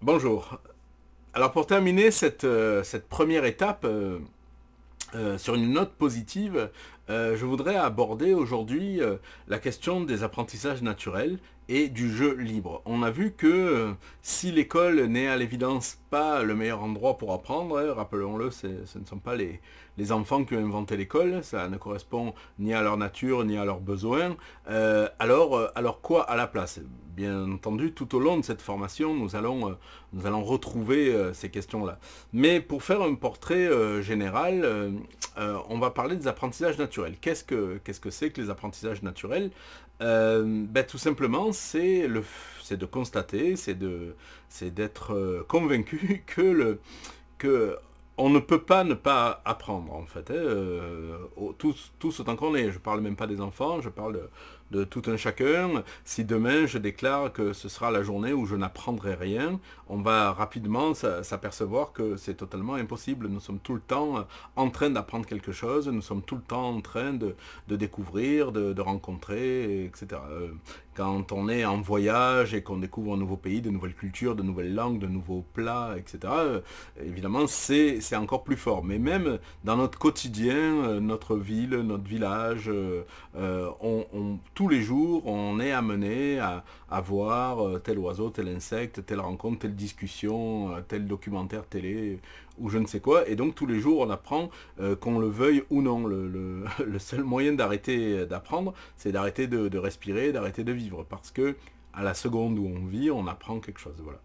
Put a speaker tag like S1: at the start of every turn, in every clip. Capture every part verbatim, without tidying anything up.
S1: Bonjour. Alors pour terminer cette, euh, cette première étape, euh, euh, sur une note positive, euh, je voudrais aborder aujourd'hui euh, la question des apprentissages naturels et du jeu libre. On a vu que euh, si l'école n'est à l'évidence pas le meilleur endroit pour apprendre, hein, rappelons-le, c'est- ce ne sont pas les, les enfants qui ont inventé l'école, ça ne correspond ni à leur nature ni à leurs besoins, euh, alors, euh, alors quoi à la place? Bien entendu, tout au long de cette formation, nous allons, euh, nous allons retrouver euh, ces questions-là. Mais pour faire un portrait euh, général, euh, euh, on va parler des apprentissages naturels. Qu'est-ce que qu'est-ce que c'est que les apprentissages naturels? Euh, ben, tout simplement, c'est le, c'est de constater, c'est de, c'est d'être euh, convaincu que le, que on ne peut pas ne pas apprendre en fait, hein, euh, tous, tous autant qu'on est. Je parle même pas des enfants, je parle de, de tout un chacun. Si demain je déclare que ce sera la journée où je n'apprendrai rien, on va rapidement s'apercevoir que c'est totalement impossible. Nous sommes tout le temps en train d'apprendre quelque chose, nous sommes tout le temps en train de, de découvrir, de, de rencontrer, et cetera. Euh, Quand on est en voyage et qu'on découvre un nouveau pays, de nouvelles cultures, de nouvelles langues, de nouveaux plats, et cetera, euh, évidemment, c'est c'est encore plus fort. Mais même dans notre quotidien, euh, notre ville, notre village, euh, euh, on, on- tous les jours, on est amené à, à voir euh, tel oiseau, tel insecte, telle rencontre, telle discussion, euh, tel documentaire télé, ou je ne sais quoi. Et donc tous les jours, on apprend, euh, qu'on le veuille ou non. Le, le- le seul moyen d'arrêter d'apprendre, c'est d'arrêter de, de respirer, d'arrêter de vivre. Parce que à la seconde où on vit, on apprend quelque chose. Voilà.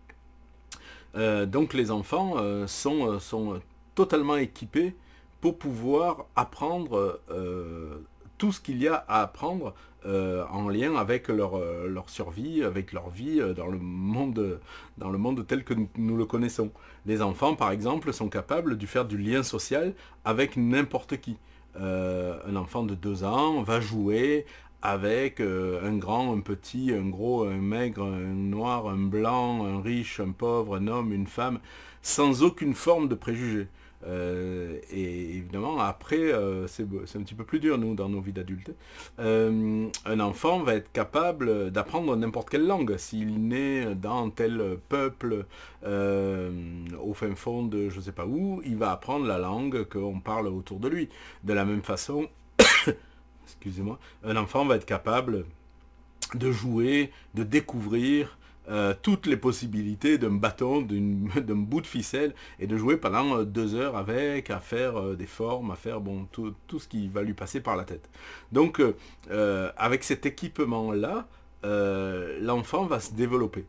S1: Euh, donc les enfants euh, sont, euh, sont totalement équipés pour pouvoir apprendre euh, tout ce qu'il y a à apprendre euh, en lien avec leur, euh, leur survie, avec leur vie euh, dans le monde, dans le monde tel que nous, nous le connaissons. Les enfants, par exemple, sont capables de faire du lien social avec n'importe qui. Euh, un enfant de deux ans va jouer avec euh, un grand, un petit, un gros, un maigre, un noir, un blanc, un riche, un pauvre, un homme, une femme, sans aucune forme de préjugé. Euh, et évidemment, après, euh, c'est c'est un petit peu plus dur, nous, dans nos vies d'adultes. Euh, un enfant va être capable d'apprendre n'importe quelle langue. S'il naît dans tel peuple, euh, au fin fond de je ne sais pas où, il va apprendre la langue qu'on parle autour de lui. De la même façon, excusez-moi, un enfant va être capable de jouer, de découvrir euh, toutes les possibilités d'un bâton, d'un bout de ficelle, et de jouer pendant euh, deux heures avec, à faire euh, des formes, à faire bon, tout, tout ce qui va lui passer par la tête. Donc, euh, euh, avec cet équipement-là, euh, l'enfant va se développer.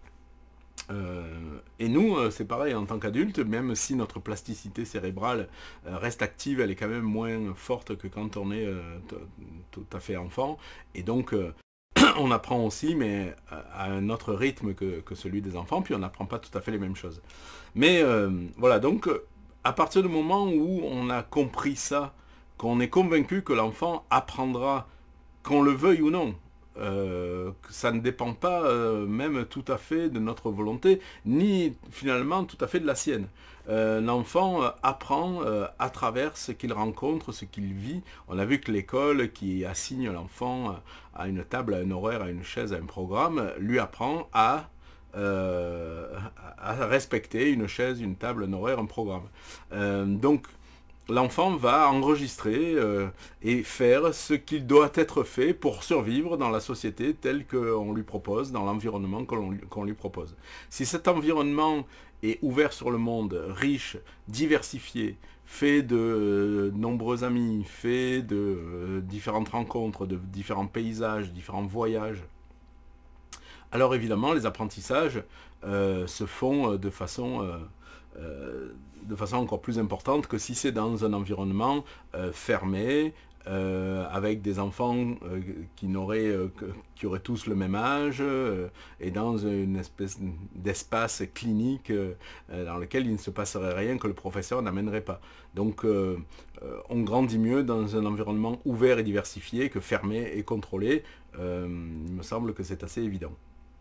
S1: Euh, et nous, euh, c'est pareil, en tant qu'adultes, même si notre plasticité cérébrale euh, reste active, elle est quand même moins forte que quand on est euh, tout à fait enfant. Et donc, euh, on apprend aussi, mais à un autre rythme que, que celui des enfants, puis on n'apprend pas tout à fait les mêmes choses. Mais euh, voilà, donc à partir du moment où on a compris ça, qu'on est convaincu que l'enfant apprendra, qu'on le veuille ou non, euh, ça ne dépend pas euh, même tout à fait de notre volonté, ni finalement tout à fait de la sienne. Euh, L'enfant euh, apprend euh, à travers ce qu'il rencontre, ce qu'il vit. On a vu que l'école qui assigne l'enfant à une table, à un horaire, à une chaise, à un programme, lui apprend à, euh, à respecter une chaise, une table, un horaire, un programme. Euh, donc l'enfant va enregistrer euh, et faire ce qu'il doit être fait pour survivre dans la société telle qu'on lui propose, dans l'environnement qu'on qu'on lui propose. Si cet environnement est ouvert sur le monde, riche, diversifié, fait de euh, nombreux amis, fait de euh, différentes rencontres, de différents paysages, différents voyages, alors évidemment, les apprentissages euh, se font euh, de façon, euh, euh, de façon encore plus importante que si c'est dans un environnement euh, fermé, euh, avec des enfants euh, qui, n'auraient, euh, que- qui auraient tous le même âge, euh, et dans une espèce d'espace clinique euh, euh, dans lequel il ne se passerait rien que le professeur n'amènerait pas. Donc euh, euh, on grandit mieux dans un environnement ouvert et diversifié que fermé et contrôlé. Euh, il me semble que c'est assez évident.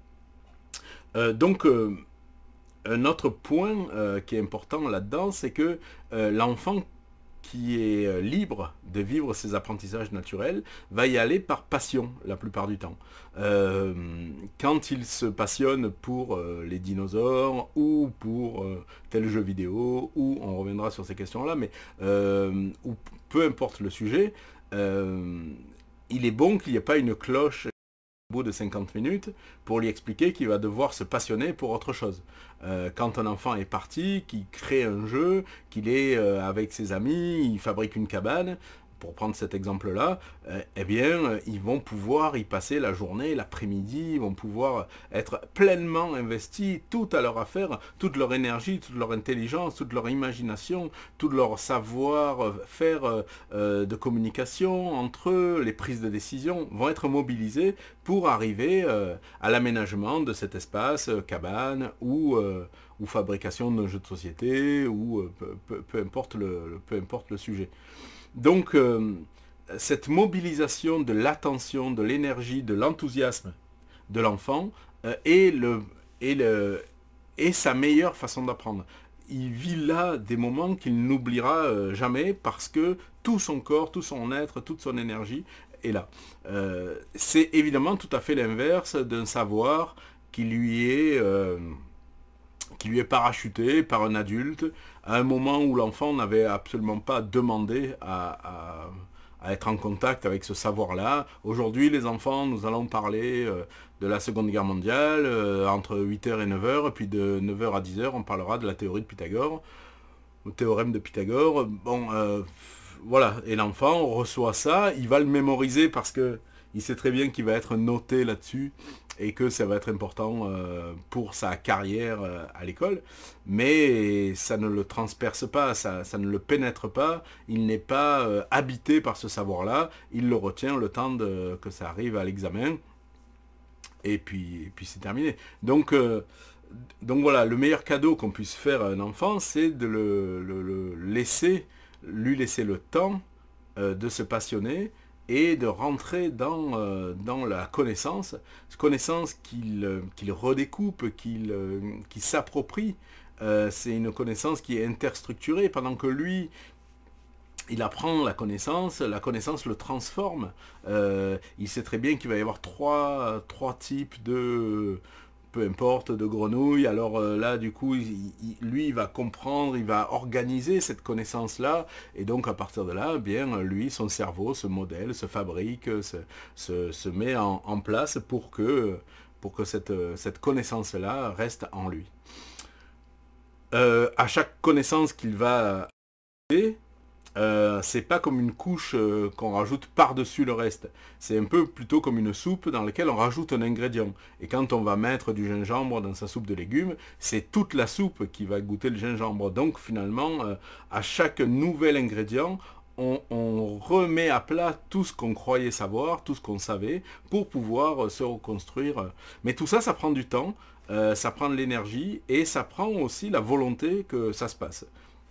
S1: Euh, donc, euh, un autre point euh, qui est important là-dedans, c'est que euh, l'enfant qui est euh, libre de vivre ses apprentissages naturels va y aller par passion la plupart du temps. Euh, quand il se passionne pour euh, les dinosaures ou pour euh, tel jeu vidéo, ou on reviendra sur ces questions-là, mais euh, ou peu importe le sujet, euh, il est bon qu'il n'y ait pas une cloche au bout de cinquante minutes pour lui expliquer qu'il va devoir se passionner pour autre chose. Euh, quand un enfant est parti, qu'il crée un jeu, qu'il est euh, avec ses amis, il fabrique une cabane, pour prendre cet exemple-là, euh, eh bien, euh, ils vont pouvoir y passer la journée, l'après-midi, ils vont pouvoir être pleinement investis, tout à leur affaire, toute leur énergie, toute leur intelligence, toute leur imagination, tout leur savoir-faire euh, euh, de communication entre eux, les prises de décision, vont être mobilisés pour arriver euh, à l'aménagement de cet espace, euh, cabane, ou, euh, ou fabrication d'un jeu de société, ou euh, peu, peu, peu, importe le, peu importe le sujet. Donc, euh, cette mobilisation de l'attention, de l'énergie, de l'enthousiasme de l'enfant euh, est, le, est, le, est sa meilleure façon d'apprendre. Il vit là des moments qu'il n'oubliera euh, jamais parce que tout son corps, tout son être, toute son énergie est là. Euh, c'est évidemment tout à fait l'inverse d'un savoir qui lui est... Euh, qui lui est parachuté par un adulte à un moment où l'enfant n'avait absolument pas demandé à, à, à être en contact avec ce savoir-là. Aujourd'hui, les enfants, nous allons parler euh, de la Seconde Guerre mondiale, euh, entre huit heures et neuf heures, puis de neuf heures à dix heures, on parlera de la théorie de Pythagore, le théorème de Pythagore. Bon, euh, voilà, et l'enfant reçoit ça, il va le mémoriser parce que il sait très bien qu'il va être noté là-dessus et que ça va être important euh, pour sa carrière euh, à l'école, mais ça ne le transperce pas, ça, ça ne le pénètre pas, il n'est pas euh, habité par ce savoir-là, il le retient le temps de, que ça arrive à l'examen, et puis, et puis c'est terminé. Donc, euh, donc voilà, le meilleur cadeau qu'on puisse faire à un enfant, c'est de le, le, le laisser, lui laisser le temps euh, de se passionner, et de rentrer dans, euh, dans la connaissance, connaissance qu'il euh, qu'il redécoupe, qu'il euh, qu'il s'approprie. Euh, c'est une connaissance qui est interstructurée, pendant que lui, il apprend la connaissance, la connaissance le transforme. Euh, il sait très bien qu'il va y avoir trois, trois types de... peu importe, de grenouilles. Alors euh, là, du coup, il, il, lui, il va comprendre, il va organiser cette connaissance-là. Et donc, à partir de là, eh bien, lui, son cerveau se modèle, se fabrique, se, se, se met en, en place pour que, pour que cette, cette connaissance-là reste en lui. Euh, à chaque connaissance qu'il va avoir, Euh, c'est pas comme une couche euh, qu'on rajoute par-dessus le reste. C'est un peu plutôt comme une soupe dans laquelle on rajoute un ingrédient. Et quand on va mettre du gingembre dans sa soupe de légumes, c'est toute la soupe qui va goûter le gingembre. Donc finalement, euh, à chaque nouvel ingrédient, on, on remet à plat tout ce qu'on croyait savoir, tout ce qu'on savait, pour pouvoir euh, se reconstruire. Mais tout ça, ça prend du temps, euh, ça prend de l'énergie, et ça prend aussi la volonté que ça se passe.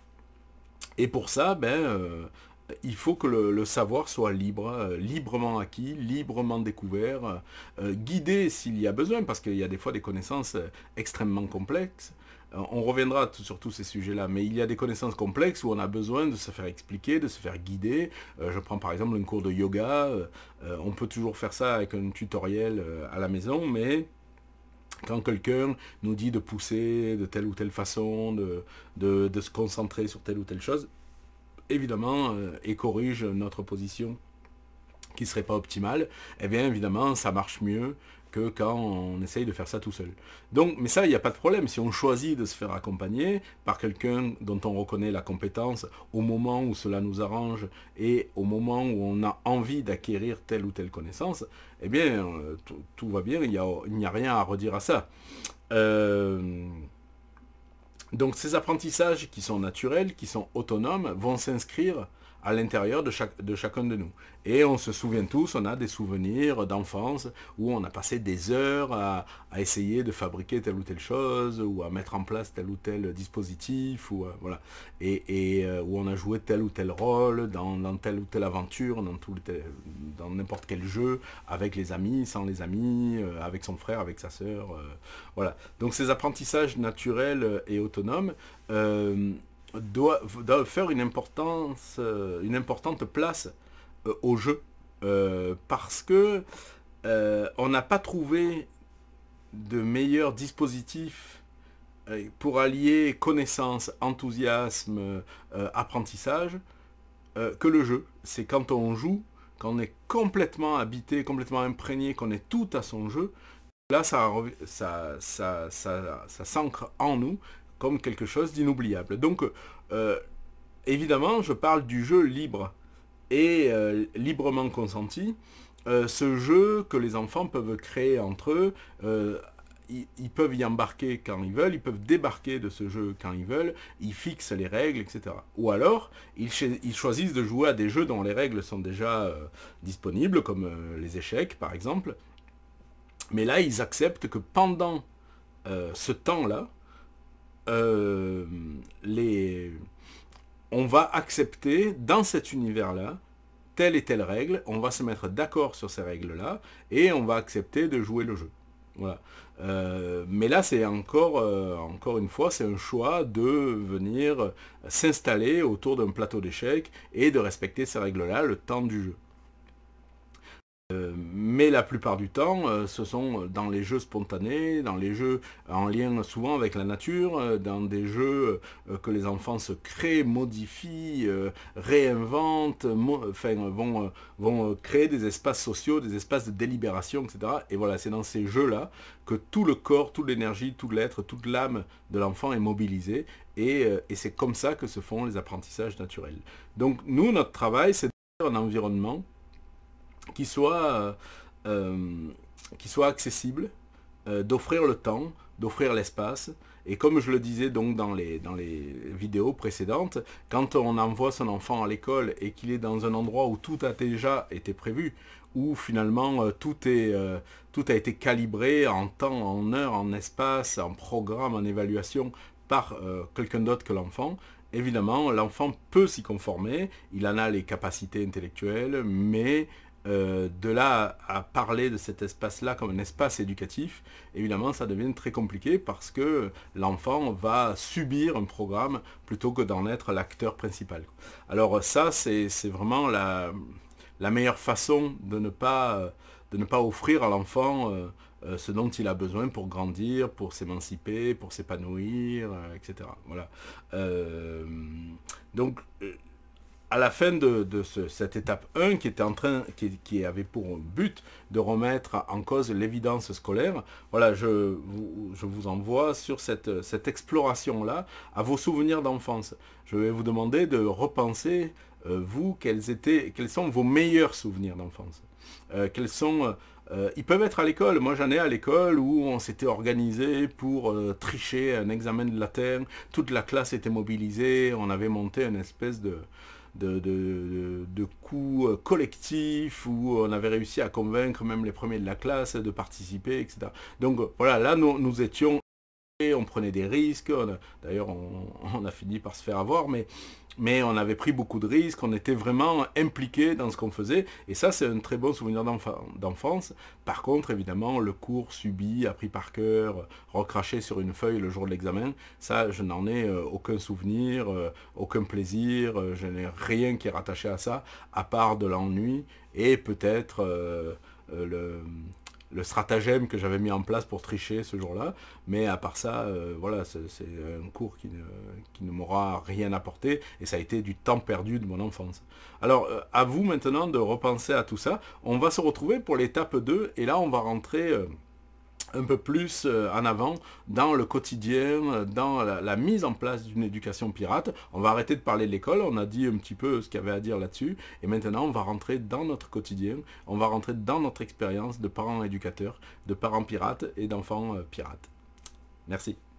S1: Et pour ça, ben, euh, il faut que le, le savoir soit libre, euh, librement acquis, librement découvert, euh, guidé s'il y a besoin, parce qu'il y a des fois des connaissances euh, extrêmement complexes. Euh, on reviendra tout- sur tous ces sujets-là, mais il y a des connaissances complexes où on a besoin de se faire expliquer, de se faire guider. Euh, je prends par exemple un cours de yoga, euh, euh, on peut toujours faire ça avec un tutoriel euh, à la maison, mais... Quand quelqu'un nous dit de pousser de telle ou telle façon, de, de, de se concentrer sur telle ou telle chose, évidemment, euh, et corrige notre position qui ne serait pas optimale, eh bien évidemment, ça marche mieux que quand on essaye de faire ça tout seul. Donc, mais ça, il n'y a pas de problème. Si on choisit de se faire accompagner par quelqu'un dont on reconnaît la compétence au moment où cela nous arrange et au moment où on a envie d'acquérir telle ou telle connaissance, eh bien, euh, tout, tout va bien, il n'y a, il n'y a rien à redire à ça. Euh, donc ces apprentissages qui sont naturels, qui sont autonomes, vont s'inscrire à l'intérieur de, chaque, de chacun de nous. Et on se souvient tous, on a des souvenirs d'enfance où on a passé des heures à, à essayer de fabriquer telle ou telle chose, ou à mettre en place tel ou tel dispositif, ou, euh, voilà. et, et euh, où on a joué tel ou tel rôle dans, dans telle ou telle aventure, dans, tout tel, dans n'importe quel jeu, avec les amis, sans les amis, euh, avec son frère, avec sa sœur. Euh, voilà. Donc ces apprentissages naturels et autonomes, euh, doivent, doivent faire une, importance, euh, une importante place euh, au jeu. Euh, parce que euh, on n'a pas trouvé de meilleur dispositif euh, pour allier connaissance, enthousiasme, euh, apprentissage euh, que le jeu. C'est quand on joue, quand on est complètement habité, complètement imprégné, qu'on est tout à son jeu, là ça, ça, ça, ça, ça s'ancre en nous comme quelque chose d'inoubliable. Donc euh, évidemment je parle du jeu libre et euh, librement consenti. Euh, ce jeu que les enfants peuvent créer entre eux, euh, ils, ils peuvent y embarquer quand ils veulent, ils peuvent débarquer de ce jeu quand ils veulent, ils fixent les règles, et cetera. Ou alors, ils, ils choisissent de jouer à des jeux dont les règles sont déjà euh, disponibles, comme euh, les échecs par exemple. Mais là, ils acceptent que pendant euh, ce temps-là, euh, les... on va accepter dans cet univers-là telle et telle règle, on va se mettre d'accord sur ces règles-là, et on va accepter de jouer le jeu. Voilà. Euh, mais là, c'est encore, euh, encore une fois, c'est un choix de venir s'installer autour d'un plateau d'échecs et de respecter ces règles-là le temps du jeu. Euh, mais la plupart du temps, euh, ce sont dans les jeux spontanés, dans les jeux en lien souvent avec la nature, euh, dans des jeux euh, que les enfants se créent, modifient, euh, réinventent, enfin, vont, euh, vont créer des espaces sociaux, des espaces de délibération, et cetera. Et voilà, c'est dans ces jeux-là que tout le corps, toute l'énergie, tout l'être, toute l'âme de l'enfant est mobilisée. Et, euh, et c'est comme ça que se font les apprentissages naturels. Donc nous, notre travail, c'est de faire un environnement qui soit, euh, qui soit accessible, euh, d'offrir le temps, d'offrir l'espace. Et comme je le disais donc dans les, dans les vidéos précédentes, quand on envoie son enfant à l'école et qu'il est dans un endroit où tout a déjà été prévu, où finalement euh, tout, est, euh, tout a été calibré en temps, en heure, en espace, en programme, en évaluation par euh, quelqu'un d'autre que l'enfant, évidemment l'enfant peut s'y conformer, il en a les capacités intellectuelles, mais Euh, de là à, à parler de cet espace-là comme un espace éducatif, évidemment ça devient très compliqué parce que l'enfant va subir un programme plutôt que d'en être l'acteur principal. Alors ça, c'est vraiment la, la meilleure façon de ne pas, de ne pas offrir à l'enfant euh, euh, ce dont il a besoin pour grandir, pour s'émanciper, pour s'épanouir, euh, et cetera. Voilà. Euh, donc, euh, à la fin de, de ce, cette étape un qui était en train, qui, qui avait pour but de remettre en cause l'évidence scolaire, voilà, je vous, je vous envoie sur cette, cette exploration-là à vos souvenirs d'enfance. Je vais vous demander de repenser, euh, vous, quels, étaient, quels sont vos meilleurs souvenirs d'enfance. Euh, quels sont... Euh, ils peuvent être à l'école. Moi, j'en ai à l'école où on s'était organisé pour euh, tricher un examen de latin. Toute la classe était mobilisée. On avait monté une espèce de... de, de, de coups collectifs où on avait réussi à convaincre même les premiers de la classe de participer, et cetera. Donc voilà, là nous, nous étions, on prenait des risques, d'ailleurs on, on a fini par se faire avoir, mais, mais on avait pris beaucoup de risques, on était vraiment impliqués dans ce qu'on faisait, et ça c'est un très bon souvenir d'enfance. Par contre, évidemment, le cours subi, appris par cœur, recraché sur une feuille le jour de l'examen, ça je n'en ai euh, aucun souvenir, euh, aucun plaisir, euh, je n'ai rien qui est rattaché à ça, à part de l'ennui, et peut-être euh, euh, le... le stratagème que j'avais mis en place pour tricher ce jour-là, mais à part ça, euh, voilà, c'est un cours qui ne, qui ne m'aura rien apporté, et ça a été du temps perdu de mon enfance. Alors, euh, à vous maintenant de repenser à tout ça. On va se retrouver pour l'étape deux, et là on va rentrer... Euh, un peu plus en avant dans le quotidien, dans la, la mise en place d'une éducation pirate. On va arrêter de parler de l'école, on a dit un petit peu ce qu'il y avait à dire là-dessus, et maintenant on va rentrer dans notre quotidien, on va rentrer dans notre expérience de parents éducateurs, de parents pirates et d'enfants pirates. Merci.